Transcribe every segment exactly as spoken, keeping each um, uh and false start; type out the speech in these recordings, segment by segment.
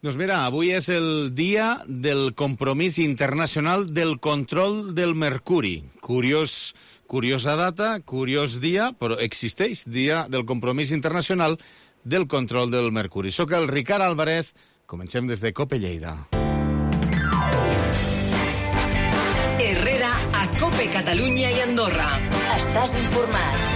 Doncs mira, avui és el dia del compromís internacional del control del mercuri. Curiós, curiosa data, curiós dia, però existeix, dia del compromís internacional del control del mercuri. Soc el Ricard Álvarez, comencem des de COPE Lleida. Herrera a COPE Catalunya i Andorra. Estàs informat.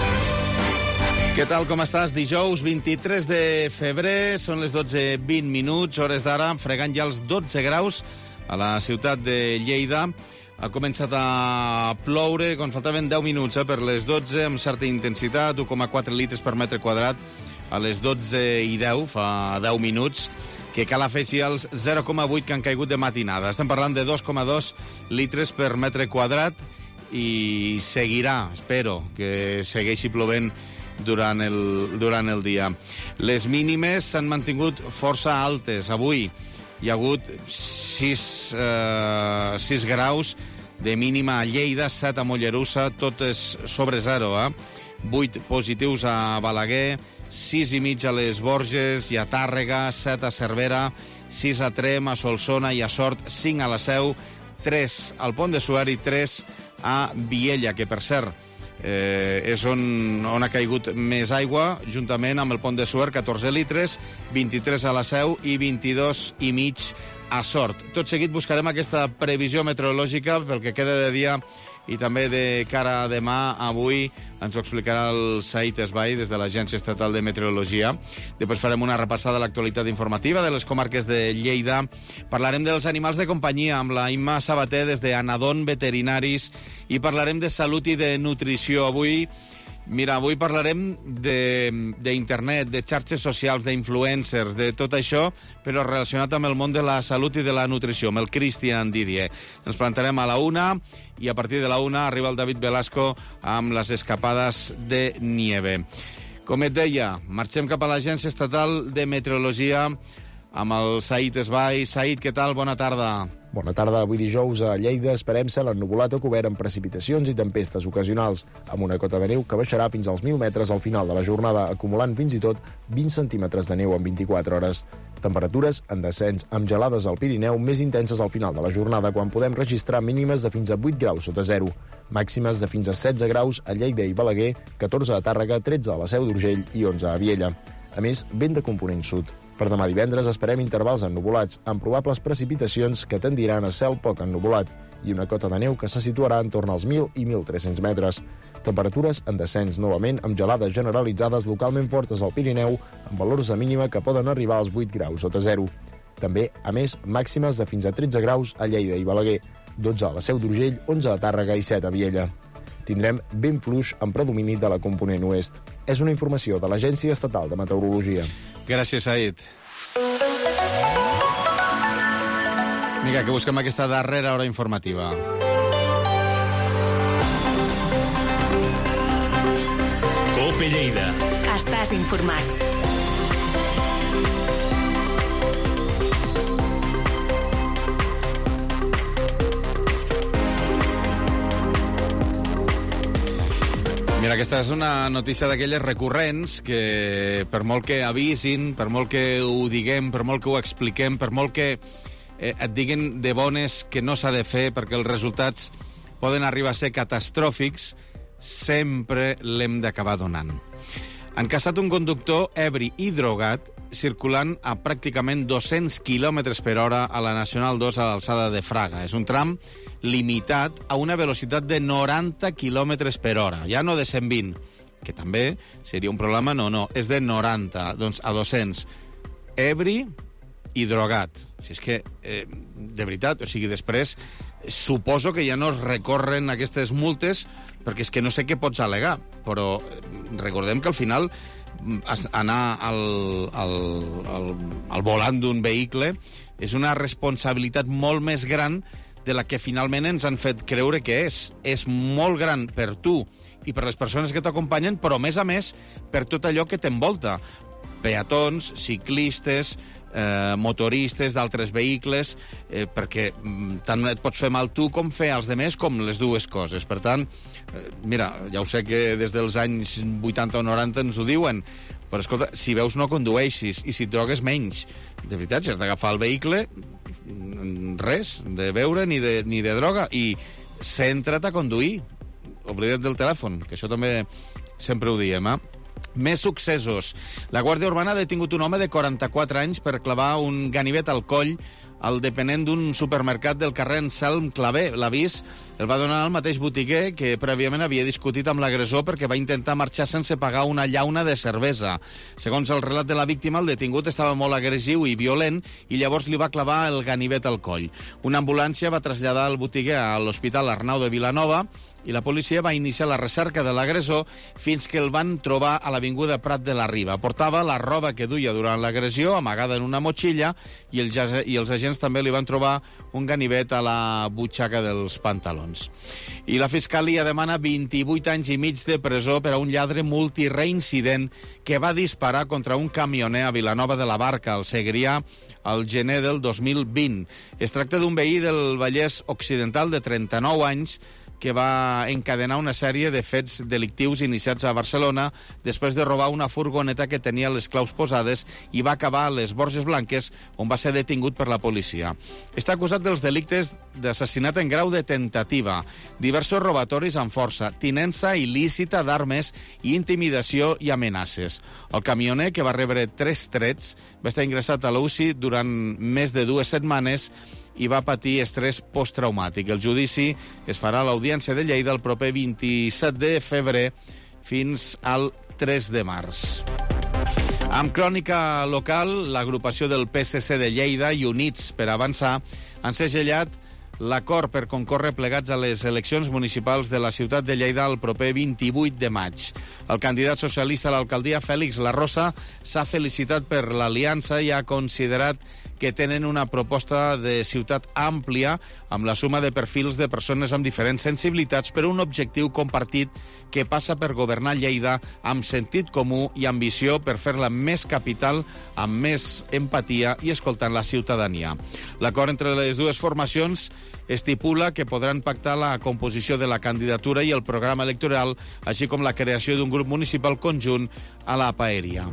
Què tal, com estàs? Dijous vint-i-tres de febrer, són les dotze vint minuts, hores d'ara, fregant ja els dotze graus a la ciutat de Lleida. Ha començat a ploure, quan faltaven deu minuts eh, per les dotze, amb certa intensitat, un coma quatre litres per metre quadrat, a les dotze i deu, fa deu minuts, que cal afegir els zero coma vuit que han caigut de matinada. Estem parlant de dos coma dos litres per metre quadrat i seguirà, espero, que segueixi plovent durant el, durant el dia. Les mínimes s'han mantingut força altes. Avui hi ha hagut sis, eh, sis graus de mínima a Lleida, set a Mollerussa, totes sobre zero, eh? vuit positius a Balaguer, sis i mig a les Borges i a Tàrrega, set a Cervera, sis a Trem, a Solsona i a Sort, cinc a la Seu, tres al Pont de Suert i tres a Viella, que per cert Eh, és on, on ha caigut més aigua, juntament amb el Pont de Suert, catorze litres, vint-i-tres a la Seu i vint-i-dos i mig a Sort. Tot seguit buscarem aquesta previsió meteorològica pel que queda de dia i també de cara a demà. Avui ens ho explicarà el Said Esbai des de l'Agència Estatal de Meteorologia. Després farem una repassada de l'actualitat informativa de les comarques de Lleida. Parlarem dels animals de companyia amb la Imma Sabater des de Anadon Veterinaris i parlarem de salut i de nutrició. Avui, mira, avui parlarem d'internet, de, de xarxes socials, d'influencers, de tot això, però relacionat amb el món de la salut i de la nutrició, amb el Cristian Didier. Ens plantarem a la una i a partir de la una arriba el David Velasco amb les escapades de nieve. Com et deia, marxem cap a l'Agència Estatal de Meteorologia amb el Said Esbai. Said, què tal? Bona tarda. Bona tarda. Avui dijous a Lleida esperem cel ennuvolat o cobert amb precipitacions i tempestes ocasionals, amb una cota de neu que baixarà fins als mil metres al final de la jornada, acumulant fins i tot vint centímetres de neu en vint-i-quatre hores. Temperatures en descens, amb gelades al Pirineu més intenses al final de la jornada, quan podem registrar mínimes de fins a vuit graus sota zero, màximes de fins a setze graus a Lleida i Balaguer, catorze a Tàrrega, tretze a la Seu d'Urgell i onze a Viella. A més, vent de component sud. Per demà divendres esperem intervals ennuvolats, amb probables precipitacions que tendiran a cel poc ennuvolat i una cota de neu que se situarà en torn als mil i mil tres-cents metres. Temperatures en descens novament, amb gelades generalitzades localment fortes al Pirineu, amb valors de mínima que poden arribar als vuit graus sota zero. També, a més, màximes de fins a tretze graus a Lleida i Balaguer, dotze a la Seu d'Urgell, onze a Tàrrega i set a Viella. Tindrem vent fluix amb predomini de la component oest. És una informació de l'Agència Estatal de Meteorologia. Gràcies, Said. Vinga, que busquem aquesta darrera hora informativa. COPE Lleida. Estàs informat. Mira, aquesta és una notícia d'aquelles recurrents que, per molt que avisin, per molt que ho diguem, per molt que ho expliquem, per molt que eh, et diguin de bones que no s'ha de fer perquè els resultats poden arribar a ser catastròfics, sempre l'hem d'acabar donant. Han caçat un conductor ebri i drogat circulant a pràcticament dos-cents quilòmetres per hora a la Nacional dos a l'alçada de Fraga. És un tram limitat a una velocitat de noranta quilòmetres per hora, ja no de cent vint, que també seria un problema, no, no, és de noranta, doncs a dos-cents. Ebri i drogat. Si és que, eh, de veritat, o sigui, després suposo que ja no es recorren aquestes multes perquè és que no sé què pots al·legar, però recordem que al final anar al, al, al, al volant d'un vehicle és una responsabilitat molt més gran de la que finalment ens han fet creure que és. És molt gran per tu i per les persones que t'acompanyen, però a més a més per tot allò que t'envolta. Peatons, ciclistes, eh, motoristes d'altres vehicles, eh, perquè tant et pots fer mal tu com fer als demés, com les dues coses. Per tant, eh, mira, ja ho sé que des dels anys vuitanta o noranta ens ho diuen, Però, escolta, si veus no condueixis, i si et drogues menys. De veritat, si has d'agafar el vehicle, res, de beure ni de, ni de droga, i centra't a conduir. Oblida't del telèfon, que això també sempre ho diem, eh? Més successos. La Guàrdia Urbana ha detingut un home de quaranta-quatre anys per clavar un ganivet al coll al depenent d'un supermercat del carrer Anselm Clavé. L'avís el va donar el mateix botiguer que prèviament havia discutit amb l'agressor perquè va intentar marxar sense pagar una llauna de cervesa. Segons el relat de la víctima, el detingut estava molt agressiu i violent i llavors li va clavar el ganivet al coll. Una ambulància va traslladar el botiguer a l'Hospital Arnau de Vilanova i la policia va iniciar la recerca de l'agressor fins que el van trobar a l'avinguda Prat de la Riba. Portava la roba que duia durant l'agressió, amagada en una motxilla, i els, i els agents també li van trobar un ganivet a la butxaca dels pantalons. I la Fiscalia demana vint-i-vuit anys i mig de presó per a un lladre multireincident que va disparar contra un camioner a Vilanova de la Barca, al Segrià, al gener del dos mil vint. Es tracta d'un veí del Vallès Occidental de trenta-nou anys que va encadenar una sèrie de fets delictius iniciats a Barcelona després de robar una furgoneta que tenia les claus posades i va acabar a les Borges Blanques, on va ser detingut per la policia. Està acusat dels delictes d'assassinat en grau de tentativa, diversos robatoris amb força, tinença il·lícita d'armes i intimidació i amenaces. El camioner, que va rebre tres trets, va estar ingressat a l'U C I durant més de dues setmanes i va patir estrès posttraumàtic. El judici es farà a l'Audiència de Lleida el proper vint-i-set de febrer fins al tres de març. Amb crònica local, l'agrupació del P S C de Lleida i Units per Avançar han segellat l'acord per concórrer plegats a les eleccions municipals de la ciutat de Lleida el proper vint-i-vuit de maig. El candidat socialista a l'alcaldia, Fèlix Larrosa, s'ha felicitat per l'aliança i ha considerat que tenen una proposta de ciutat àmplia amb la suma de perfils de persones amb diferents sensibilitats per un objectiu compartit que passa per governar Lleida amb sentit comú i ambició per fer-la més capital, amb més empatia i escoltant la ciutadania. L'acord entre les dues formacions estipula que podran pactar la composició de la candidatura i el programa electoral, així com la creació d'un grup municipal conjunt a la Paeria.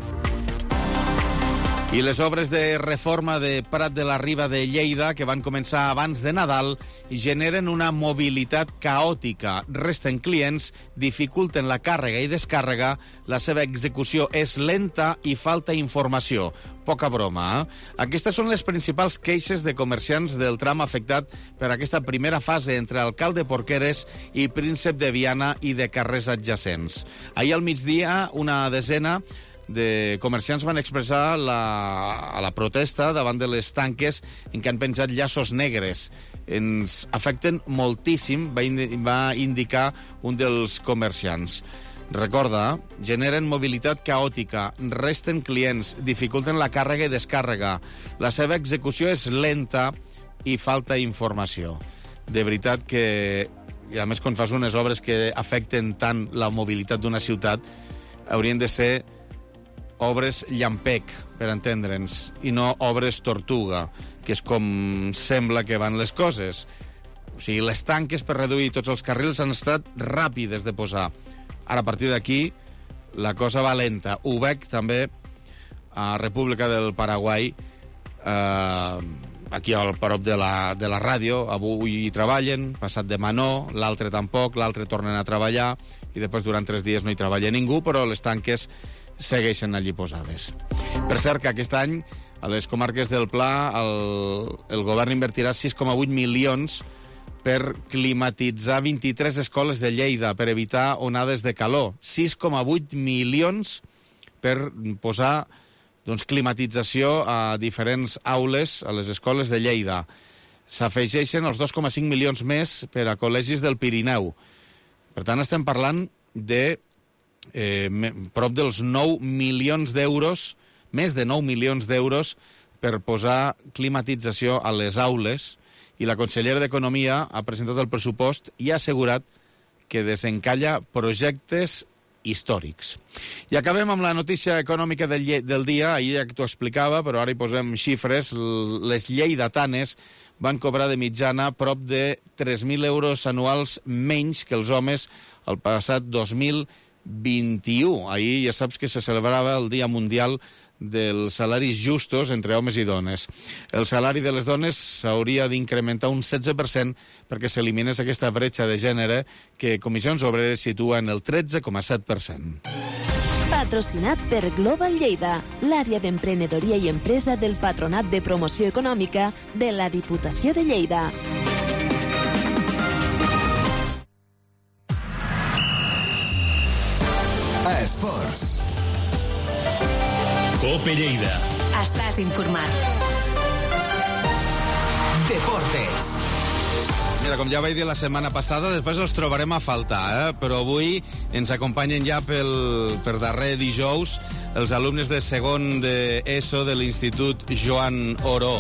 I les obres de reforma de Prat de la Riba de Lleida, que van començar abans de Nadal, generen una mobilitat caòtica. Resten clients, dificulten la càrrega i descàrrega, la seva execució és lenta i falta informació. Poca broma, eh? Aquestes són les principals queixes de comerciants del tram afectat per aquesta primera fase entre Alcalde Porqueres i Príncep de Viana i de carrers adjacents. Ahir al migdia, una desena de comerciants van expressar la, a la protesta davant de les tanques en què han penjat llaços negres. Ens afecten moltíssim, va, indi va indicar un dels comerciants. Recorda, generen mobilitat caòtica, resten clients, dificulten la càrrega i descàrrega. La seva execució és lenta i falta informació. De veritat que, i a més quan fas unes obres que afecten tant la mobilitat d'una ciutat, haurien de ser obres llampec, per entendre'ns, i no obres tortuga, que és com sembla que van les coses. O sigui, les tanques per reduir tots els carrils han estat ràpides de posar. Ara, a partir d'aquí, la cosa va lenta. Ho veig també a República del Paraguai, eh, aquí al prop de la, de la ràdio. Avui hi treballen, passat demà no, l'altre tampoc, l'altre tornen a treballar, i després durant tres dies no hi treballa ningú, però les tanques segueixen allí posades. Per cert, que aquest any a les comarques del Pla el, el govern invertirà sis coma vuit milions per climatitzar vint-i-tres escoles de Lleida per evitar onades de calor. sis coma vuit milions per posar doncs, climatització a diferents aules a les escoles de Lleida. S'afegeixen els dos coma cinc milions més per a col·legis del Pirineu. Per tant, estem parlant de Eh, prop dels nou milions d'euros, més de nou milions d'euros per posar climatització a les aules, i la consellera d'Economia ha presentat el pressupost i ha assegurat que desencalla projectes històrics. I acabem amb la notícia econòmica del, del dia. Ahir ja t'ho explicava, però ara hi posem xifres. Les lleidatanes van cobrar de mitjana prop de tres mil euros anuals menys que els homes el passat dos mil vint-i-u. Ahir ja saps que se celebrava el Dia Mundial dels salaris justos entre homes i dones. El salari de les dones s'hauria d'incrementar un setze per cent perquè s'eliminés aquesta bretxa de gènere que Comissions Obreres situa en el tretze coma set per cent. Patrocinat per Global Lleida, l'àrea d'emprenedoria i empresa del Patronat de Promoció Econòmica de la Diputació de Lleida. Esports. Cope Lleida. Estàs informat. Deportes. Mira, com ja vaig dir la setmana passada, després els trobarem a faltar, eh? Però avui ens acompanyen ja pel, per darrer dijous els alumnes de segon d'ESO de l'Institut Joan Oró.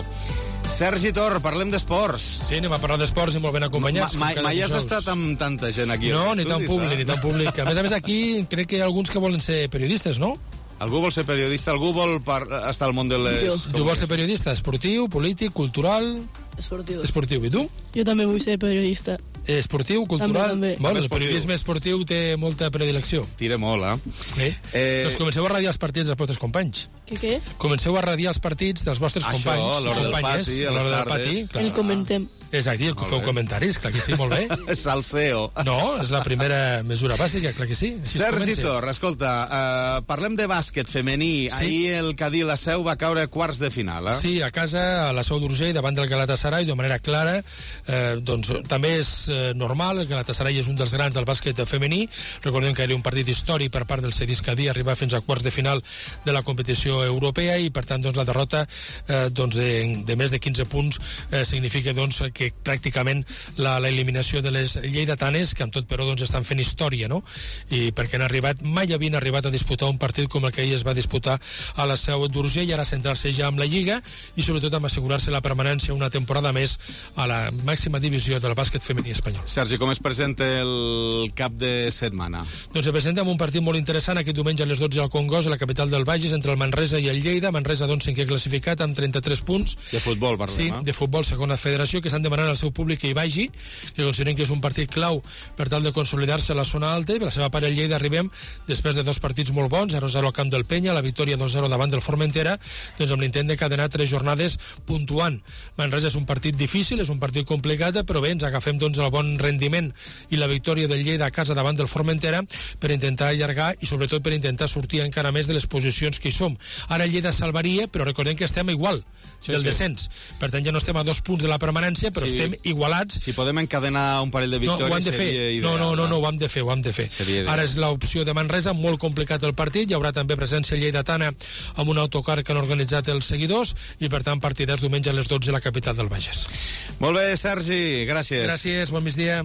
Sergi Tor, parlem d'esports. Sí, anem a parlar d'esports i molt ben acompanyats. Ma, ma, mai has estat amb tanta gent aquí? No, ni tan públic, eh? ni tan públic. A més a més, aquí crec que hi ha alguns que volen ser periodistes, no? Algú vol ser periodista, algú vol par... estar al món de les... Tu vols ser periodista? Esportiu, polític, cultural... Esportiu. Esportiu, i tu? Jo també vull ser periodista. Esportiu, cultural... També, també. Bueno, el periodisme esportiu té molta predilecció. Tira molt, eh? Sí. Eh... Doncs comenceu a radiar els partits dels vostres companys. Què, què? Comenceu a radiar els partits dels vostres Això, companys. a l'hora del companyes, pati, a a les l'hora del tardes. pati, clar. El comentem. Exacte, el que feu comentaris, clar que sí, molt bé. Salseo. No, és la primera mesura bàsica, clar que sí. Així es Sergi comença. Tor, escolta, uh, parlem de bàsquet femení. Sí. Ahir el Cadí la Seu va caure a quarts de final, eh? Sí, a casa, a la Seu d'Urgell, davant del Galatasaray, de manera clara. Eh, doncs també és eh, normal, el Galatasaray és un dels grans del bàsquet femení. Recordem que era un partit històric per part del Cedis Cadí, arribar fins a quarts de final de la competició europea i, per tant, doncs, la derrota eh, doncs, de, de més de quinze punts eh, significa doncs, que pràcticament la, la eliminació de les lleidatanes, que amb tot però doncs, estan fent història, no? I perquè han arribat, mai havien arribat a disputar un partit com el que ahir es va disputar a la Seu d'Urgell, i ara centrar-se ja amb la Lliga i sobretot amb assegurar-se la permanència una temporada més a la màxima divisió del bàsquet femení espanyol. Sergi, com es presenta el cap de setmana? Doncs se presenta amb un partit molt interessant aquest diumenge a les dotze al Congost, a la capital del Bages, entre el Manresa i el Lleida. Manresa, doncs, cinquè classificat amb trenta-tres punts. De futbol, parlem, Sí, eh? de futbol, segona federació, que estan demanant al seu públic que hi vagi, que consideren que és un partit clau per tal de consolidar-se a la zona alta, i per la seva part el Lleida arribem després de dos partits molt bons, zero a zero al camp del Penya, la victòria dos a zero davant del Formentera, doncs amb l'intent de cadenar tres jornades puntuant. Manresa és un partit difícil, és un partit complicat, però bé, ens agafem doncs el bon rendiment i la victòria del Lleida a casa davant del Formentera per intentar allargar i sobretot per intentar sortir encara més de les posicions que hi som. Ara el Lleida salvaria, però recordem que estem igual Sí, del sí. descens. Per tant, ja no estem a dos punts de la permanència, però Sí. estem igualats. Si podem encadenar un parell de No, ho victòries hem de fer. seria ideal. No, no, no, no, ho hem de fer, ho hem de fer. Seria ideal. Ara és l'opció de Manresa, molt complicat el partit, hi haurà també presència lleidatana amb un autocar que han organitzat els seguidors i, per tant, partidars diumenge a les dotze a la capital del Bages. Molt bé, Sergi, gràcies. Gràcies, bon migdia.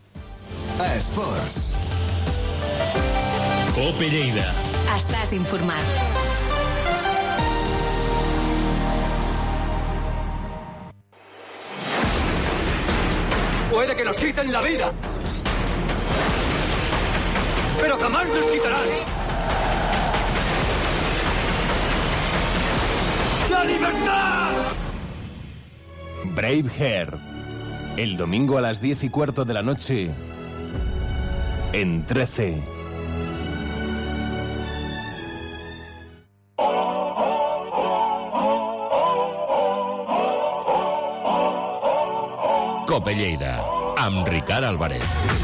Esports. Cope Lleida. Estàs informat. Puede que nos quiten la vida, pero jamás nos quitarán ¡la libertad! Braveheart. El domingo a las diez y cuarto de la noche en trece. Cope Lleida, amb Ricard Álvarez.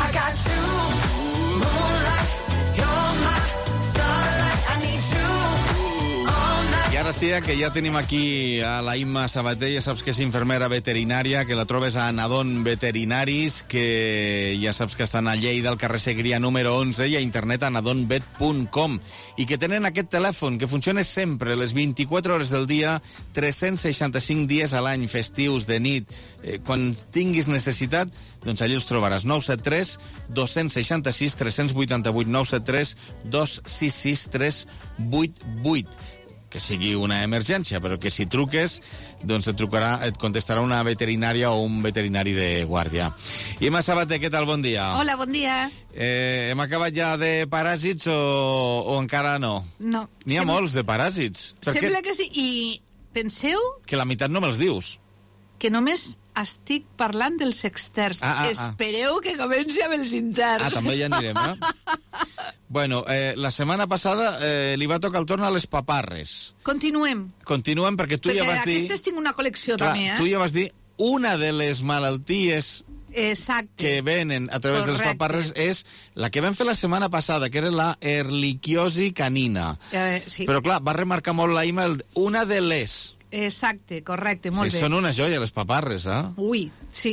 I ara sí que ja tenim aquí a la Imma Sabater, ja saps que és infermera veterinària, que la trobes a Anadon Veterinaris, que ja saps que estan a Lleida, al carrer Segrià número onze, i a internet anadonvet punt com, i que tenen aquest telèfon que funciona sempre, les vint-i-quatre hores del dia, tres-cents seixanta-cinc dies a l'any, festius, de nit, eh, quan tinguis necessitat, doncs allà els trobaràs. nou set tres dos sis sis tres vuit vuit, nou set tres dos sis sis tres vuit vuit. Que sigui una emergència, però que si truques, doncs et trucarà, et contestarà una veterinària o un veterinari de guàrdia. Imma Sabater, què tal? Bon dia. Hola, bon dia. Eh, hem acabat ja de paràsits o, o encara no? No. N'hi ha Sembla- molts de paràsits. Per Sembla què? que sí. I penseu Que la meitat no me'ls dius. que només estic parlant dels externs. Ah, ah, ah. Espereu que comenci amb els interns. Ah, també hi anirem, eh? Bueno, eh, la setmana passada eh, li va tocar el torn a les paparres. Continuem. Continuem, perquè tu perquè ja vas dir... Perquè aquestes tinc una col·lecció clar, també, eh? Tu ja vas dir una de les malalties Exacte. que venen a través Correcte. de les paparres és la que vam fer la setmana passada, que era la erliquiosi canina. Eh, sí. Però, clar, va remarcar molt la Ima el, una de les... Exacte, correcte, molt sí, bé. Són una joia, les paparres, eh? Ui, sí.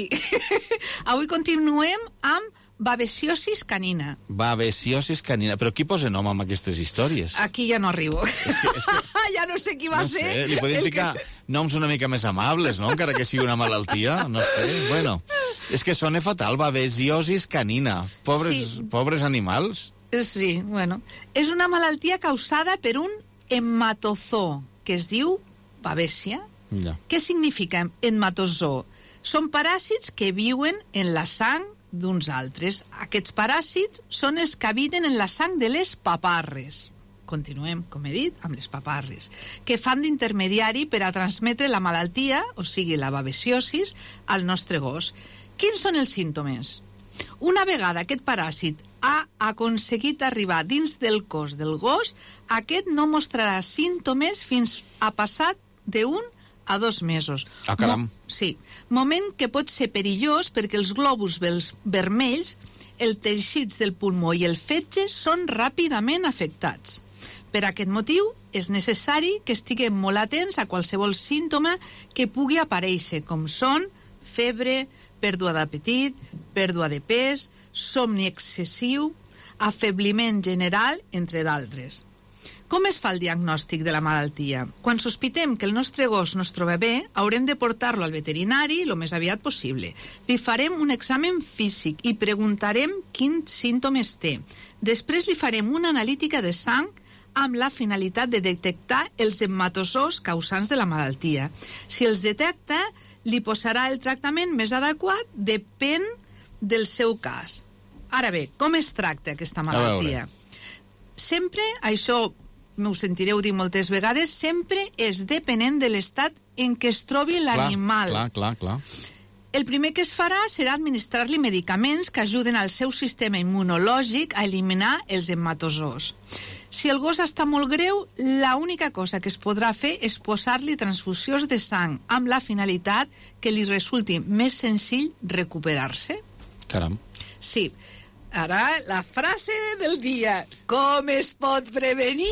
Avui continuem amb babesiosis canina. Babesiosis canina. Però qui posa nom amb aquestes històries? Aquí ja no arribo. És que, és que... ja no sé qui va no ser. Sé, li podem ficar que... noms una mica més amables, no? Encara que sigui una malaltia, no sé. Bueno, és que sona fatal, babesiosis canina. Pobres, sí. pobres animals. Sí, bueno. És una malaltia causada per un hematozoo, que es diu babèsia. Ja. Què significa hematozoo? Són paràsits que viuen en la sang d'uns altres. Aquests paràsits són els que habiten en la sang de les paparres. Continuem, com he dit, amb les paparres, que fan d'intermediari per a transmetre la malaltia, o sigui, la babesiosis, al nostre gos. Quins són els símptomes? Una vegada aquest paràsit ha aconseguit arribar dins del cos del gos, aquest no mostrarà símptomes fins a passat d'un a dos mesos. Ah, caram. Mo sí. Moment que pot ser perillós perquè els glòbuls vermells, els teixits del pulmó i el fetge són ràpidament afectats. Per aquest motiu, és necessari que estiguem molt atents a qualsevol símptoma que pugui aparèixer, com són febre, pèrdua d'apetit, pèrdua de pes, somni excessiu, afebliment general, entre d'altres. Com es fa el diagnòstic de la malaltia? Quan sospitem que el nostre gos no es troba bé, haurem de portar-lo al veterinari el més aviat possible. Li farem un examen físic i preguntarem quins símptomes té. Després li farem una analítica de sang amb la finalitat de detectar els hematozoos causants de la malaltia. Si els detecta, li posarà el tractament més adequat, depèn del seu cas. Ara bé, com es tracta aquesta malaltia? Sempre, això m'ho sentireu dir moltes vegades, sempre és depenent de l'estat en què es trobi l'animal. Clar, clar, clar. El primer que es farà serà administrar-li medicaments que ajuden al seu sistema immunològic a eliminar els hematozoos. Si el gos està molt greu, l'única cosa que es podrà fer és posar-li transfusions de sang, amb la finalitat que li resulti més senzill recuperar-se. Caram. Sí. Ara, la frase del dia. Com es pot prevenir?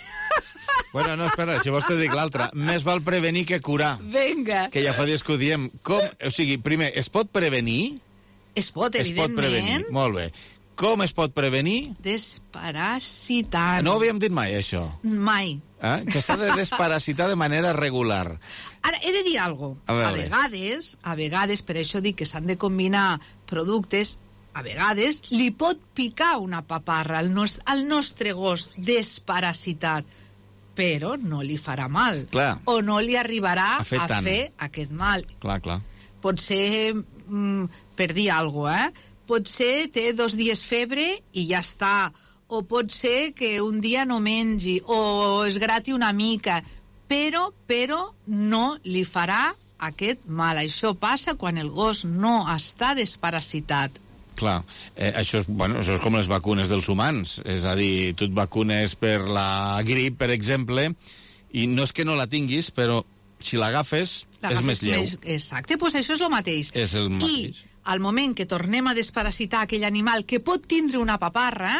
Bueno, no, espera, si vols te dic l'altra. Més val prevenir que curar. Vinga. Que ja fa dies que ho diem. Com, o sigui, primer, es pot prevenir? Es pot, evidentment. Es pot prevenir, molt bé. Com es pot prevenir? Desparasitant. No ho havíem dit mai, això. Mai. Eh? Que s'ha de desparasitar de manera regular. Ara, he de dir alguna cosa. A, a vegades, a vegades, per això dic que s'han de combinar productes, a vegades li pot picar una paparra al, nos, al nostre gos desparasitat, però no li farà mal. Clar. O no li arribarà a fer, a fer aquest mal. Clar, clar. Pot ser, mm, per dir alguna cosa, eh? Pot ser té dos dies febre i ja està. O pot ser que un dia no mengi, o es grati una mica, però, però no li farà aquest mal. Això passa quan el gos no està desparasitat. Clar, eh, això, és, bueno, això és com les vacunes dels humans. És a dir, tu et vacunes per la grip, per exemple, i no és que no la tinguis, però si l'agafes és més lleu. Més, exacte, doncs això és el mateix. És el mateix. I al moment que tornem a desparasitar aquell animal que pot tindre una paparra,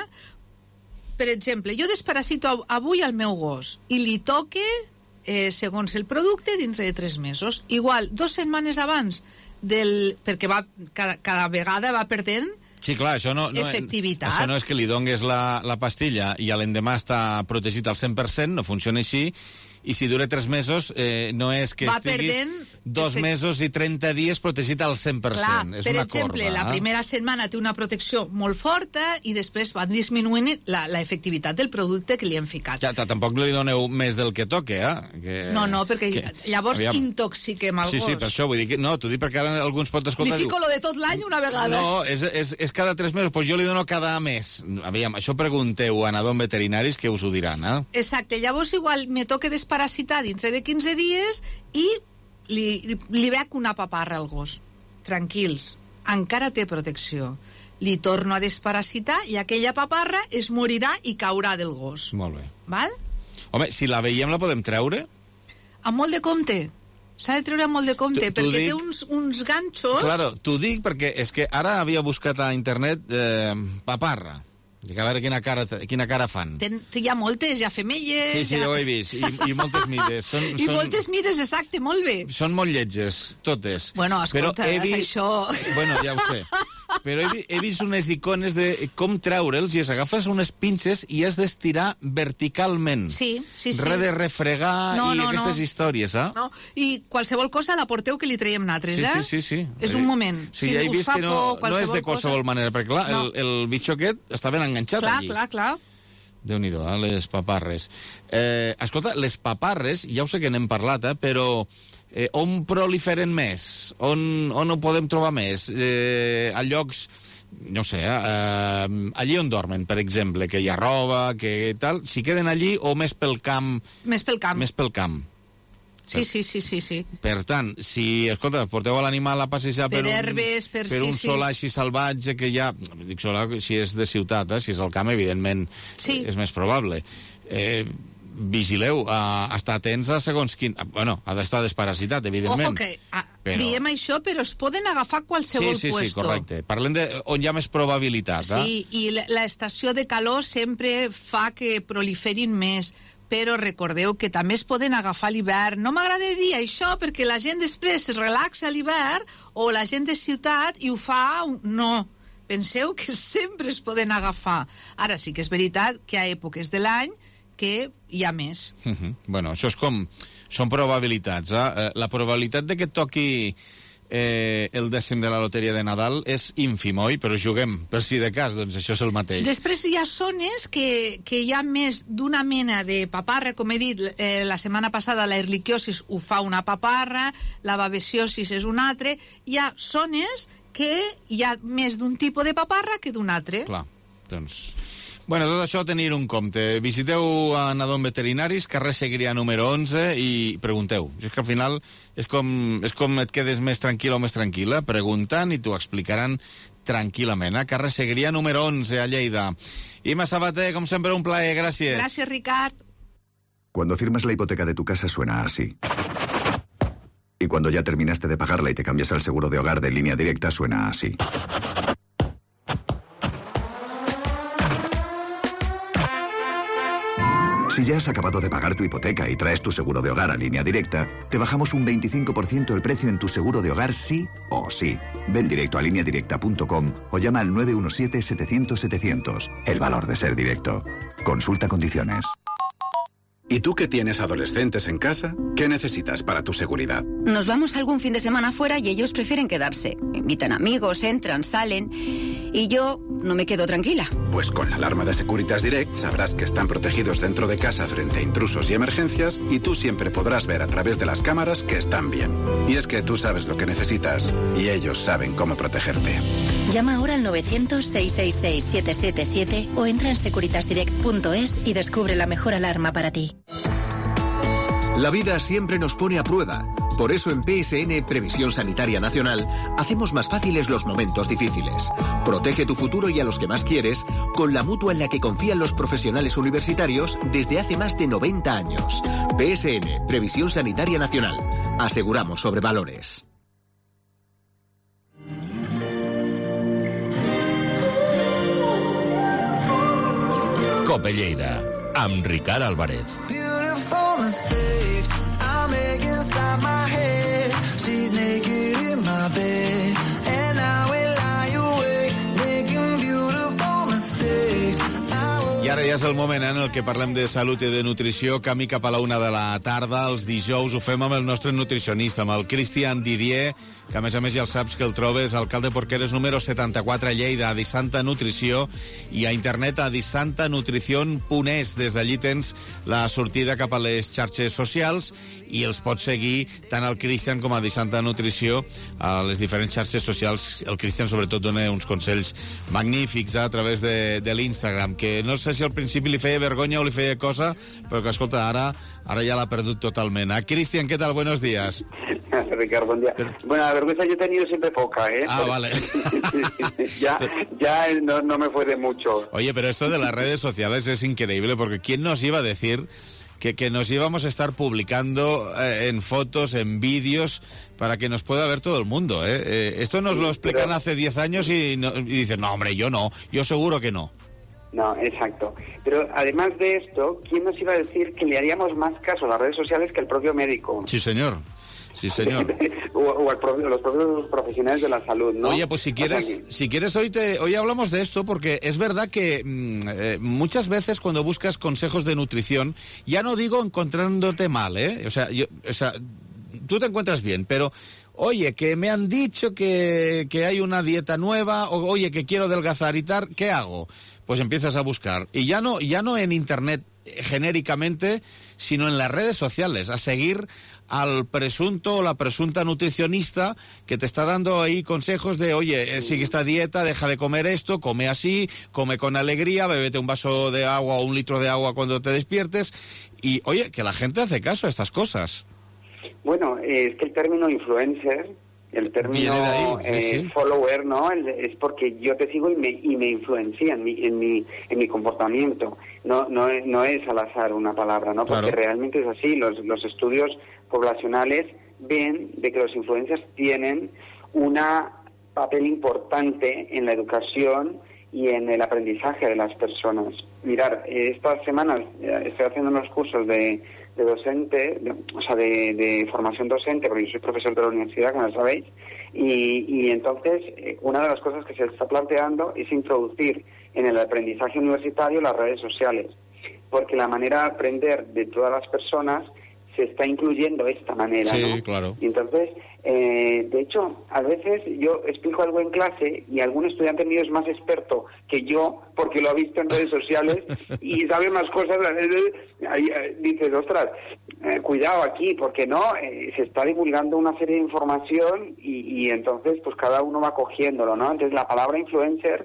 per exemple, jo desparasito avui al meu gos i li toque, eh, segons el producte, dintre de tres mesos. Igual, dues setmanes abans, del, perquè va, cada, cada vegada va perdent sí, clar, això no, no, efectivitat. Això no és que li dongues la, la pastilla i a l'endemà està protegit al cent per cent, no funciona així, i si dura tres mesos eh, no és que va estiguis perdent, dos efect... mesos i trenta dies protegit al cent per cent. Clar, és per una exemple, corba, la eh? primera setmana té una protecció molt forta i després van disminuint l'efectivitat del producte que li hem ficat. Ja, tampoc li doneu més del que toque, eh? Que... No, no, perquè que... llavors Aviam. intoxiquem el sí, gos. Sí, per això vull dir que... No, t'ho dic perquè ara alguns pot escoltar... Li fico lo de tot l'any una vegada. No, és, és, és cada tres mesos, doncs jo li dono cada mes. Aviam, això pregunteu a nadons veterinaris que us ho diran, eh? Exacte, llavors igual me toca desparasitar dintre de quinze dies i li, li bec una paparra al gos. tranquils, encara té protecció. Li torno a desparasitar i aquella paparra es morirà i caurà del gos. Molt bé. Val? Home, si la veiem la podem treure? Amb molt de compte. S'ha de treure amb molt de compte, Tu- tu perquè dic- té uns, uns ganxos... Claro, t'ho dic perquè és que ara havia buscat a internet eh, paparra. Dic, a veure quina cara, quina cara fan. Ten, hi ha moltes, hi ha femelles... Sí, sí, hi ha... ho he vist. I, i moltes mides. Són, I són, moltes mides, exacte, molt bé. Són molt lletges, totes. Bueno, escolta, Però he vist... això... Bueno, ja ho sé. Però he, vi- he vist unes icones de com treure'ls i es agafes unes pinces i has d'estirar verticalment. Sí, sí, sí. Res de refregar No, i no, aquestes no. històries, eh? No? I qualsevol cosa la porteu que li traiem natres, Sí, eh? sí, sí, sí. És un moment. Sí, Si ja he us vist fa que no, por no és de qualsevol qualsevol cosa- manera, perquè clar, No. el, el bitxo aquest està ben enganxat Clar, allí. clar, clar. Déu-n'hi-do, eh, les paparres. Eh, escolta, les paparres, ja ho sé que n'hem parlat, eh, però eh, on proliferen més? On, on ho podem trobar més? Eh, a llocs, no sé, eh, allí on dormen, per exemple, que hi ha roba, que tal, si queden allí o més pel camp? Més pel camp. Més pel camp. Sí, sí, sí, sí, sí. Per tant, si, escolta, porteu a l'animal a passejar per, Per un, herbes, per- per sí, un sí. solar així salvatge que hi ha... Dic solar si és de ciutat, eh? Si és al camp, evidentment, Sí. és més probable. Eh, vigileu, a, a estar atents a segons quin... Bueno, ha d'estar desparasitat, evidentment. Ojo que ah, Però- diem això, però es poden agafar Sí, qualsevol sí, sí, puesto. correcte. Parlem de on hi ha més probabilitat, eh? Sí, i la- l'estació de calor sempre fa que proliferin més, però recordeu que també es poden agafar a l'hivern. No m'agrada dir això perquè la gent després es relaxa a l'hivern o la gent de ciutat i ho fa... No, penseu que sempre es poden agafar. Ara sí que és veritat que hi ha èpoques de l'any que hi ha més. Uh -huh. Bueno, això és com... Són probabilitats, eh? Eh, La probabilitat de que et toqui eh, el dècim de la loteria de Nadal és ínfim, oi? Però juguem, per si de cas, doncs això és el mateix. Després hi ha zones que, que hi ha més d'una mena de paparra, com he dit, eh, la setmana passada la erliquiosis ho fa una paparra, la babesiosis és un altre, hi ha zones que hi ha més d'un tipus de paparra que d'un altre. Clar, doncs... Bueno, tot això tenir un compte. Visiteu a Nadon Veterinaris, carrer Segrià número onze, i pregunteu. És que al final és com, és com et quedes més tranquil o més tranquil·la, preguntant i t'ho explicaran tranquil·lament. Eh? Carrer Segrià número onze, a Lleida. Ima Sabater, com sempre, un plaer. Gràcies. Gràcies, Ricard. Cuando firmas la hipoteca de tu casa suena así. Y cuando ya terminaste de pagarla y te cambias al seguro de hogar de Línea Directa suena así. Si ya has acabado de pagar tu hipoteca y traes tu seguro de hogar a Línea Directa, te bajamos un veinticinco por ciento el precio en tu seguro de hogar sí o sí. Ven directo a línea directa punto com o llama al nueve uno siete, setecientos, setecientos. El valor de ser directo. Consulta condiciones. ¿Y tú que tienes adolescentes en casa? ¿Qué necesitas para tu seguridad? Nos vamos algún fin de semana fuera y ellos prefieren quedarse. Invitan amigos, entran, salen... Y yo no me quedo tranquila. Pues con la alarma de Securitas Direct sabrás que están protegidos dentro de casa frente a intrusos y emergencias y tú siempre podrás ver a través de las cámaras que están bien. Y es que tú sabes lo que necesitas y ellos saben cómo protegerte. Llama ahora al novecientos, seiscientos sesenta y seis, siete siete siete o entra en securitas direct punto es y descubre la mejor alarma para ti. La vida siempre nos pone a prueba. Por eso en P S N Previsión Sanitaria Nacional hacemos más fáciles los momentos difíciles. Protege tu futuro y a los que más quieres con la mutua en la que confían los profesionales universitarios desde hace más de noventa años. P S N Previsión Sanitaria Nacional. Aseguramos sobre valores. Cope Lleida, amb Ricard Álvarez. I ara ja és el moment en el que parlem de salut i de nutrició. Camí cap a la una de la tarda. Els dijous ho fem amb el nostre nutricionista, amb el Cristian Didier, que a més a més ja el saps que el trobes al Cal de Porqueres número setanta-quatre a Lleida, a Disanta Nutrició, i a internet a disantanutricion punt es. Des d'allí tens la sortida cap a les xarxes socials i els pots seguir tant al Cristian com a Disanta Nutrició a les diferents xarxes socials. El Cristian sobretot dona uns consells magnífics a través de, de l'Instagram, que no sé si al principi li feia vergonya o li feia cosa, però que, escolta, ara, ara ja l'ha perdut totalment. Ah, Cristian, ¿qué tal? Buenos días. Ricardo, buen día. Bueno, la vergüenza yo he tenido siempre poca, ¿eh? Ah, vale. ya ya no, no me fue de mucho. Oye, pero esto de las redes sociales es increíble, porque ¿quién nos iba a decir que, que nos íbamos a estar publicando eh, en fotos, en vídeos, para que nos pueda ver todo el mundo, ¿eh? eh esto nos sí, lo explican pero... hace diez años y, no, y dicen, no, hombre, yo no, yo seguro que no. No, exacto. Pero además de esto, ¿quién nos iba a decir que le haríamos más caso a las redes sociales que al propio médico? Sí, señor. Sí, señor. o o al propio, los propios profesionales de la salud, ¿no? Oye, pues si quieres, o sea que... si quieres hoy te hoy hablamos de esto, porque es verdad que mmm, eh, muchas veces cuando buscas consejos de nutrición, ya no digo encontrándote mal, ¿eh? O sea, yo, o sea, tú te encuentras bien, pero oye, que me han dicho que, que hay una dieta nueva, o oye, que quiero adelgazar y tal, ¿qué hago? Pues empiezas a buscar. Y ya no, ya no en internet genéricamente, sino en las redes sociales, a seguir al presunto o la presunta nutricionista que te está dando ahí consejos de, oye, sigue esta dieta, deja de comer esto, come así, come con alegría, bébete un vaso de agua o un litro de agua cuando te despiertes. Y, oye, que la gente hace caso a estas cosas. Bueno, es que el término influencer, el término ahí, sí, eh, sí. follower, ¿no? Es porque yo te sigo y me y me influencia en mi en mi en mi comportamiento. No no no es al azar una palabra, ¿no? Porque Claro. realmente es así. Los los estudios poblacionales ven de que los influencers tienen un papel importante en la educación y en el aprendizaje de las personas. Mirar, estas semanas eh, estoy haciendo unos cursos de de docente, de, o sea, de, de formación docente, porque yo soy profesor de la universidad, como lo sabéis, y, y entonces eh, una de las cosas que se está planteando es introducir en el aprendizaje universitario las redes sociales, porque la manera de aprender de todas las personas se está incluyendo esta manera, Sí, ¿no? claro. Y entonces, eh, de hecho, a veces yo explico algo en clase y algún estudiante mío es más experto que yo porque lo ha visto en redes sociales y sabe más cosas. Ahí eh, dices, ostras, eh, cuidado aquí, porque no, eh, se está divulgando una serie de información y, y entonces pues cada uno va cogiéndolo, ¿no? Entonces la palabra influencer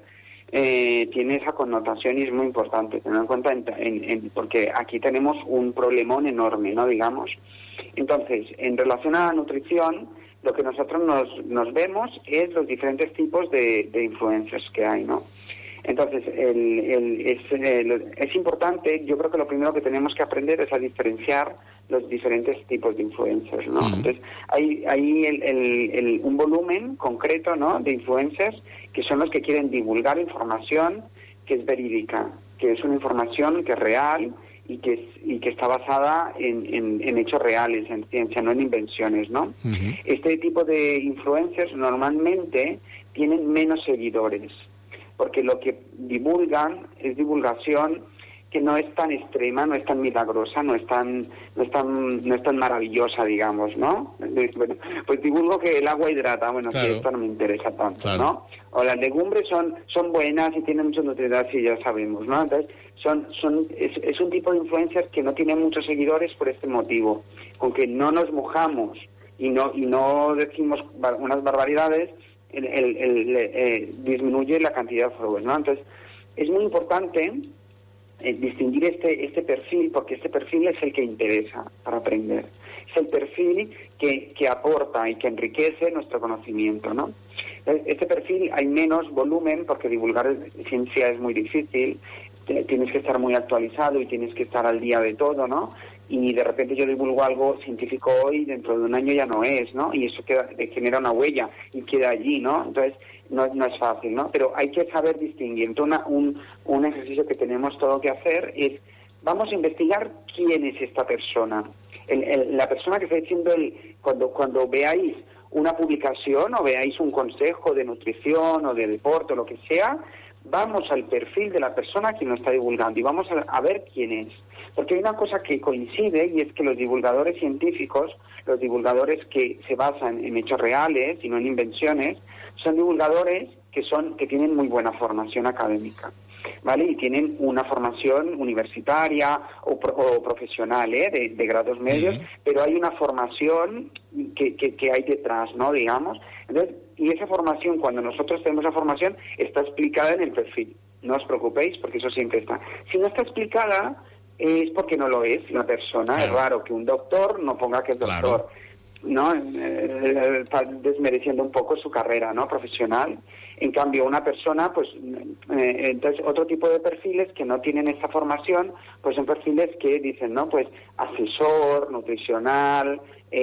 Eh, tiene esa connotación y es muy importante tenerlo en cuenta en, en, en, porque aquí tenemos un problemón enorme, ¿no? Digamos. Entonces, en relación a la nutrición, lo que nosotros nos, nos vemos es los diferentes tipos de, de influencers que hay, ¿no? Entonces, el, el, es, el, es importante, yo creo que lo primero que tenemos que aprender es a diferenciar los diferentes tipos de influencers, ¿no? Uh-huh. Entonces, hay, hay el, el, el, un volumen concreto, ¿no?, de influencers que son los que quieren divulgar información que es verídica, que es una información que es real y que, es, y que está basada en, en, en hechos reales, en ciencia, no en invenciones, ¿no? Uh-huh. Este tipo de influencers normalmente tienen menos seguidores, porque lo que divulgan es divulgación que no es tan extrema, no es tan milagrosa, no es tan, no es tan, no es tan maravillosa, digamos, ¿no? Bueno, pues divulgo que el agua hidrata, bueno, Claro. que esto no me interesa tanto, Claro. ¿no? O las legumbres son, son buenas y tienen muchos nutrientes, y ya sabemos, ¿no? Entonces, son, son, es, es un tipo de influencers que no tiene muchos seguidores por este motivo, con que no nos mojamos y no, y no decimos bar- unas barbaridades, el, el, el, eh, disminuye la cantidad de followers, ¿no? Entonces, es muy importante eh, distinguir este este perfil, porque este perfil es el que interesa para aprender. Es el perfil que, que aporta y que enriquece nuestro conocimiento, ¿no? Este perfil hay menos volumen, porque divulgar ciencia es muy difícil, te- tienes que estar muy actualizado y tienes que estar al día de todo, ¿no? Y de repente yo divulgo algo científico hoy, dentro de un año ya no es, ¿no? Y eso queda, genera una huella y queda allí, ¿no? Entonces, no, no es fácil, ¿no? Pero hay que saber distinguir. Entonces, una, un, un ejercicio que tenemos todo que hacer es, vamos a investigar quién es esta persona. El, el, la persona que está diciendo, el, cuando, cuando veáis una publicación o veáis un consejo de nutrición o de deporte o lo que sea, vamos al perfil de la persona que nos está divulgando y vamos a, a ver quién es. Porque hay una cosa que coincide, y es que los divulgadores científicos, los divulgadores que se basan en hechos reales y no en invenciones, son divulgadores que son que tienen muy buena formación académica, ¿vale? Y tienen una formación universitaria o, pro, o profesional, ¿eh? de, de grados medios, uh-huh. Pero hay una formación que, que, que hay detrás, ¿no? Digamos. Entonces, y esa formación, cuando nosotros tenemos esa formación, está explicada en el perfil. no os preocupéis, porque eso siempre está. Si no está explicada, es porque no lo es la persona. Claro. Es raro que un doctor no ponga que es doctor, claro. ¿no? Eh, está desmereciendo un poco su carrera, ¿no?, profesional. En cambio, una persona, pues, eh, entonces, otro tipo de perfiles que no tienen esta formación, pues son perfiles que dicen, ¿no?, pues, asesor, nutricional,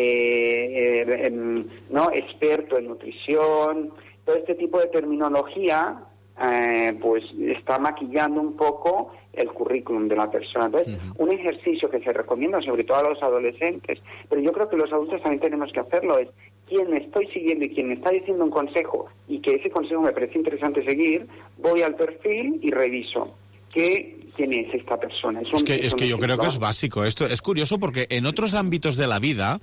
eh, eh, en, ¿no?, experto en nutrición. Todo este tipo de terminología, eh, pues, está maquillando un poco el currículum de la persona. Entonces, uh-huh. un ejercicio que se recomienda sobre todo a los adolescentes, pero yo creo que los adultos también tenemos que hacerlo, es quién me estoy siguiendo y quién me está diciendo un consejo y que ese consejo me parece interesante seguir, voy al perfil y reviso qué quién es esta persona. Es, un, es que, es es que yo creo que es básico esto. Es curioso porque en otros ámbitos de la vida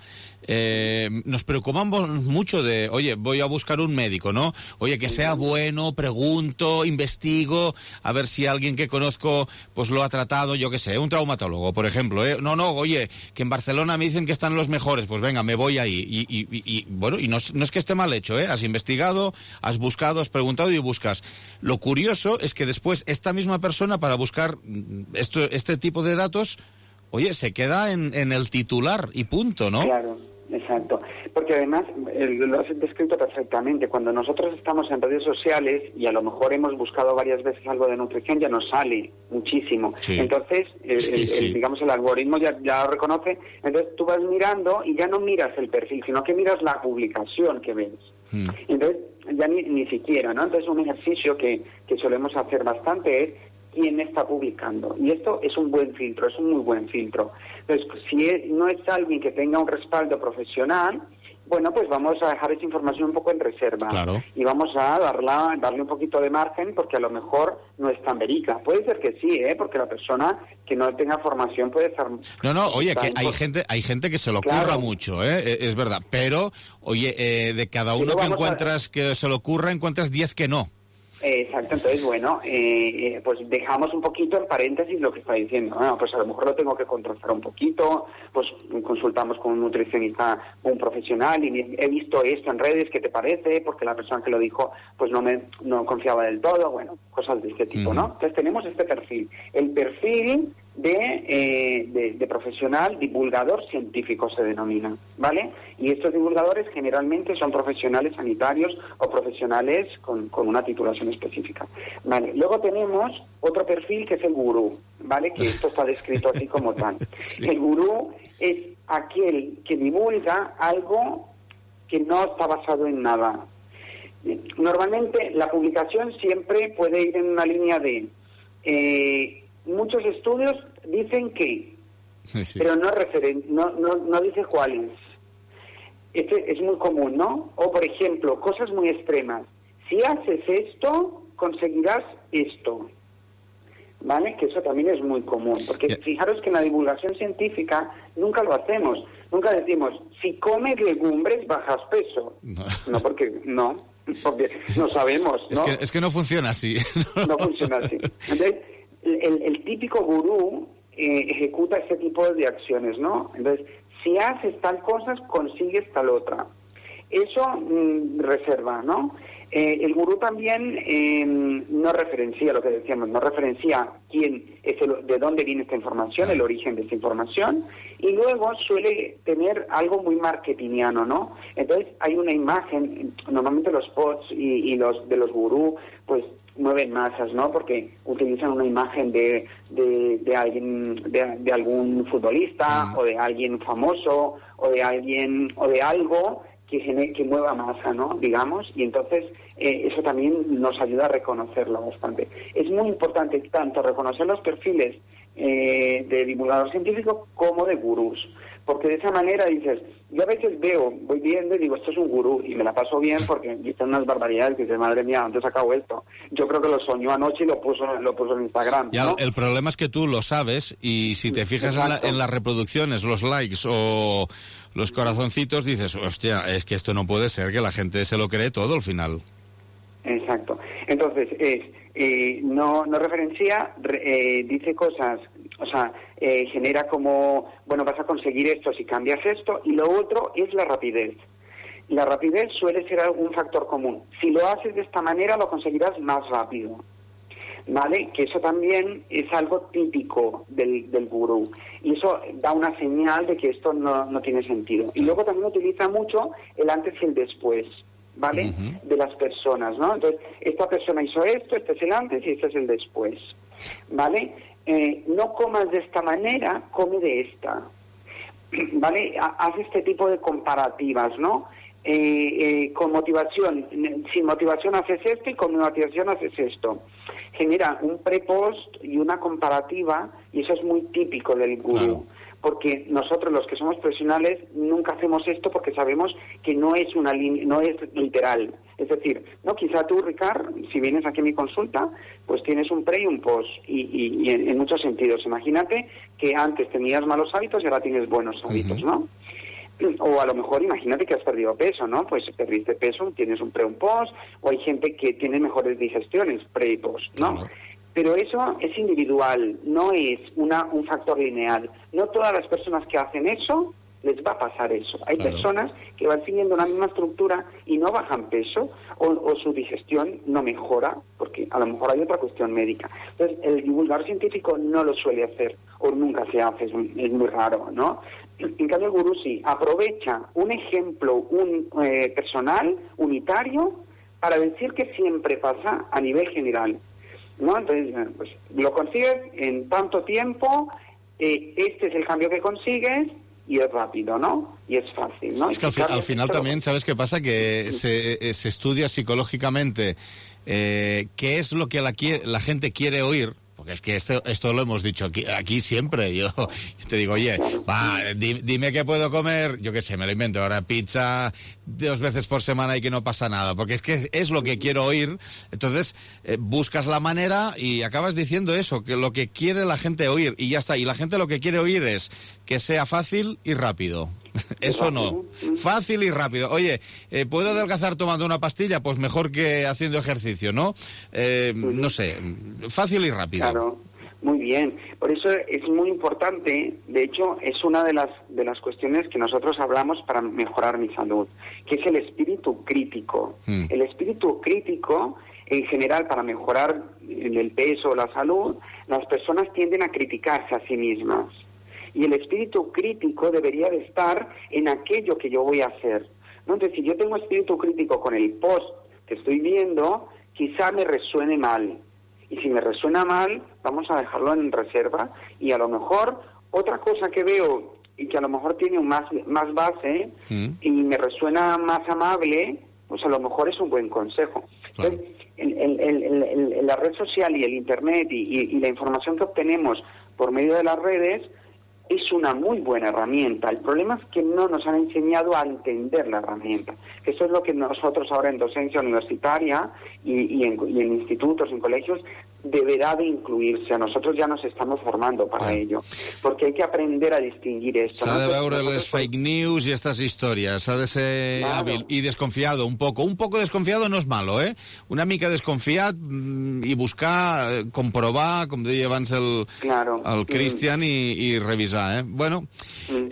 eh, nos preocupamos mucho de, oye, voy a buscar un médico, ¿no? Oye, que sea bueno, pregunto, investigo, a ver si alguien que conozco pues lo ha tratado, yo qué sé, un traumatólogo, por ejemplo. ¿eh? No, no, oye, que en Barcelona me dicen que están los mejores, pues venga, me voy ahí. Y, y, y, y bueno, y no, no es que esté mal hecho, ¿eh? Has investigado, has buscado, has preguntado y buscas. Lo curioso es que después esta misma persona, para buscar esto, este tipo de datos, oye, se queda en, en el titular y punto, ¿no? Claro, exacto. Porque además, el, lo has descrito perfectamente, cuando nosotros estamos en redes sociales y a lo mejor hemos buscado varias veces algo de nutrición, ya nos sale muchísimo. Sí. Entonces, el, sí, el, sí. El, digamos, el algoritmo ya, ya lo reconoce, entonces tú vas mirando y ya no miras el perfil, sino que miras la publicación que ves. Hmm. Entonces, ya ni, ni siquiera, ¿no? Entonces, un ejercicio que, que solemos hacer bastante es quién está publicando. Y esto es un buen filtro, es un muy buen filtro. Entonces, si es, no es alguien que tenga un respaldo profesional, bueno, pues vamos a dejar esa información un poco en reserva. Claro. Y vamos a darla, darle un poquito de margen, porque a lo mejor no es tan verica. Puede ser que sí, ¿eh? Porque la persona que no tenga formación puede estar... No, no, oye, que hay gente hay gente que se lo ocurra claro. mucho, ¿eh? Es verdad. Pero, oye, eh, de cada uno que encuentras a... que se le ocurra, encuentras diez que no. Exacto, entonces, bueno, eh, pues dejamos un poquito en paréntesis lo que está diciendo. Bueno, pues a lo mejor lo tengo que contrastar un poquito, pues consultamos con un nutricionista, un profesional, y he visto esto en redes, ¿qué te parece? Porque la persona que lo dijo, pues no me no confiaba del todo, bueno, cosas de este tipo, ¿no? Entonces tenemos este perfil. El perfil de, eh, de, de profesional divulgador científico se denomina, ¿vale? Y estos divulgadores generalmente son profesionales sanitarios o profesionales con, con una titulación específica, ¿vale? Luego tenemos otro perfil que es el gurú, ¿vale? Que esto está descrito así como tal. Sí. El gurú es aquel que divulga algo que no está basado en nada. Normalmente la publicación siempre puede ir en una línea de... Eh, muchos estudios dicen que, sí. pero no, referen- no, no, no dice cuáles. Este es muy común, ¿no? O, por ejemplo, cosas muy extremas. Si haces esto, conseguirás esto. ¿Vale? Que eso también es muy común. Porque yeah. fijaros que en la divulgación científica nunca lo hacemos. Nunca decimos, si comes legumbres, bajas peso. No, no porque no. Porque no sabemos, ¿no? Es que, es que no funciona así. No funciona así. Entonces, El, el típico gurú eh, ejecuta este tipo de acciones, ¿no? Entonces, si haces tal cosa, consigues tal otra. Eso mmm, reserva, ¿no? Eh, el gurú también eh, no referencia lo que decíamos, no referencia quién es el, de dónde viene esta información, el origen de esta información, y luego suele tener algo muy marketingiano, ¿no? Entonces, hay una imagen, normalmente los posts y, y los de los gurú, pues mueven masas, ¿no? Porque utilizan una imagen de, de, de alguien, de, de algún futbolista, mm. o de alguien famoso, o de alguien, o de algo que genere, que mueva masa, ¿no? Digamos, y entonces eh, eso también nos ayuda a reconocerlo bastante. Es muy importante tanto reconocer los perfiles eh, de divulgador científico como de gurús, porque de esa manera dices, yo a veces veo, voy viendo y digo, esto es un gurú, y me la paso bien porque dicen unas barbaridades que dices, madre mía, ¿dónde sacado esto? Yo creo que lo soñó anoche y lo puso, lo puso en Instagram, ya, ¿no? El problema es que tú lo sabes, y si te fijas en, la, en las reproducciones, los likes o los corazoncitos, dices, hostia, es que esto no puede ser, que la gente se lo cree todo al final. Exacto. Entonces, es eh, no, no referencia, eh, dice cosas, o sea, eh, genera como, bueno, vas a conseguir esto si cambias esto, y lo otro es la rapidez. La rapidez suele ser un factor común. Si lo haces de esta manera, lo conseguirás más rápido. ¿vale? Que eso también es algo típico del, del gurú. Y eso da una señal de que esto no, no tiene sentido. Y luego también utiliza mucho el antes y el después, ¿vale? Uh-huh. De las personas, ¿no? Entonces, esta persona hizo esto, este es el antes y este es el después, ¿vale? Eh, no comas de esta manera, come de esta, ¿vale? Haz este tipo de comparativas, ¿no? Eh, eh, con motivación, sin motivación haces esto y con motivación haces esto. Genera un pre-post y una comparativa, y eso es muy típico del gurú. Claro. Porque nosotros los que somos profesionales nunca hacemos esto porque sabemos que no es una línea, no es literal. Es decir, no, quizá tú, Ricard, si vienes aquí a mi consulta, pues tienes un pre y un post, y, y, y en, en muchos sentidos. Imagínate que antes tenías malos hábitos y ahora tienes buenos hábitos, uh-huh. ¿no? O a lo mejor imagínate que has perdido peso, ¿no? Pues perdiste peso, tienes un pre y un post, o hay gente que tiene mejores digestiones, pre y post, ¿no? Uh-huh. Pero eso es individual, no es una, un factor lineal. No todas las personas que hacen eso les va a pasar eso. Hay claro. personas que van siguiendo una misma estructura y no bajan peso, o, o su digestión no mejora, porque a lo mejor hay otra cuestión médica. Entonces, el divulgador científico no lo suele hacer, o nunca se hace, es muy, es muy raro, ¿no? En cambio, el gurú sí aprovecha un ejemplo un, eh, personal, unitario, para decir que siempre pasa a nivel general, ¿no? Entonces, pues lo consigues en tanto tiempo, eh, este es el cambio que consigues, y es rápido, ¿no? Y es fácil, ¿no? Es que al, fi- al final también, ¿sabes qué pasa? Que se, se estudia psicológicamente eh, qué es lo que la, la gente quiere oír. Porque es que esto, esto lo hemos dicho aquí, aquí siempre. Yo, yo te digo, oye, va, di, dime qué puedo comer. Yo qué sé, me lo invento. Ahora pizza dos veces por semana y que no pasa nada. Porque es que es lo que quiero oír. Entonces, eh, buscas la manera y acabas diciendo eso, que lo que quiere la gente oír. Y ya está. Y la gente lo que quiere oír es que sea fácil y rápido. Eso no. Fácil y rápido. Oye, eh, ¿puedo adelgazar tomando una pastilla? Pues mejor que haciendo ejercicio, ¿no? Eh, no sé, fácil y rápido. Claro, muy bien. Por eso es muy importante, de hecho, es una de las, de las cuestiones que nosotros hablamos para mejorar mi salud, que es el espíritu crítico. Mm. El espíritu crítico, en general, para mejorar el peso o la salud, las personas tienden a criticarse a sí mismas. Y el espíritu crítico debería de estar en aquello que yo voy a hacer, ¿no? Entonces, si yo tengo espíritu crítico con el post que estoy viendo, quizá me resuene mal. Y si me resuena mal, vamos a dejarlo en reserva. Y a lo mejor, otra cosa que veo y que a lo mejor tiene más, más base mm. y me resuena más amable, pues a lo mejor es un buen consejo. Claro. Entonces, el, el, el, el, el, la red social y el Internet y, y, y la información que obtenemos por medio de las redes es una muy buena herramienta. El problema es que no nos han enseñado a entender la herramienta. Eso es lo que nosotros ahora en docencia universitaria y, y, en, y en institutos, en colegios, deberá de incluirse. A nosotros ya nos estamos formando para claro. ello. Porque hay que aprender a distinguir esto. S'ha ¿no? de veure Nosotros... les fake news y estas historias. S'ha de ser claro. hàbil i desconfiado un poco. Un poco desconfiado no és malo, eh? Una mica desconfiat i buscar, comprovar, com deia abans el, claro. el Cristian, mm. i, i revisar, ¿eh? Bueno, mm.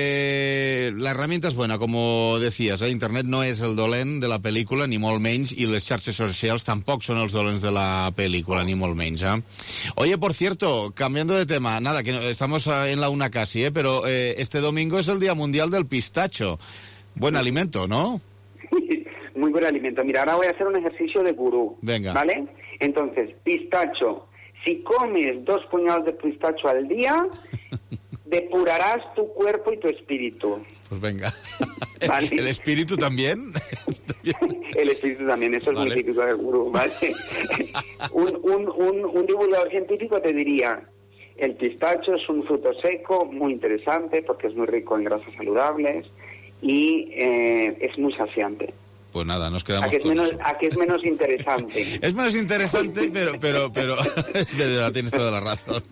eh, la herramienta es buena, como decías, ¿eh? Internet no és el dolent de la pel·lícula, ni molt menys, i les xarxes socials tampoc són els dolents de la pel·lícula, ni molt menys, ¿eh? Oye, por cierto, cambiando de tema, nada, que estamos en la una casi, ¿eh? Pero eh, este domingo es el Día Mundial del Pistacho. Buen alimento, ¿no? Muy buen alimento. Mira, ahora voy a hacer un ejercicio de gurú. Venga. ¿Vale? Entonces, pistacho. Si comes dos puñados de pistacho al día, depurarás tu cuerpo y tu espíritu. Pues venga. ¿Vale? ¿El espíritu también? El espíritu también, eso es vale. muy típico del gurú, ¿vale? un, un, un, un divulgador científico te diría, el pistacho es un fruto seco muy interesante porque es muy rico en grasas saludables y eh, es muy saciante. Pues nada, nos quedamos a que es con menos, eso. A que es menos interesante. Es menos interesante, pero, pero, pero, es verdad, tienes toda la razón.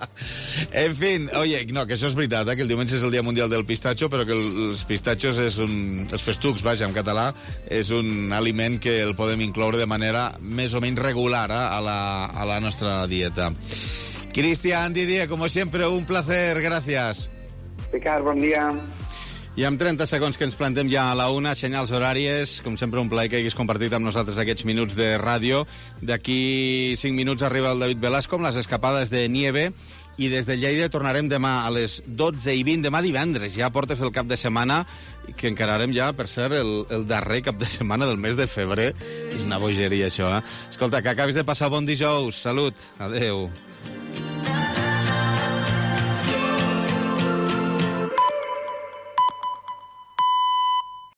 En fin, oye, no, que això és veritat, eh, que el diumenge és el Dia Mundial del Pistatxo, però que els pistatxos és un... els festucs, vaja, en català, és un aliment que el podem incloure de manera més o menys regular eh, a, la, a la nostra dieta. Cristian, Didier, como siempre, un placer, gracias. Ricard, bon dia. I amb trenta segons que ens plantem ja a la una, senyals horàries, com sempre un plaer que haguis compartit amb nosaltres aquests minuts de ràdio. D'aquí cinc minuts arriba el David Velasco amb les escapades de Nieve, i des de Lleida tornarem demà a les dotze i vint, demà divendres, ja portes del cap de setmana, que encararem ja, per ser el, el darrer cap de setmana del mes de febrer. És una bogeria, això, eh? Escolta, que acabis de passar bon dijous. Salut. Adeu.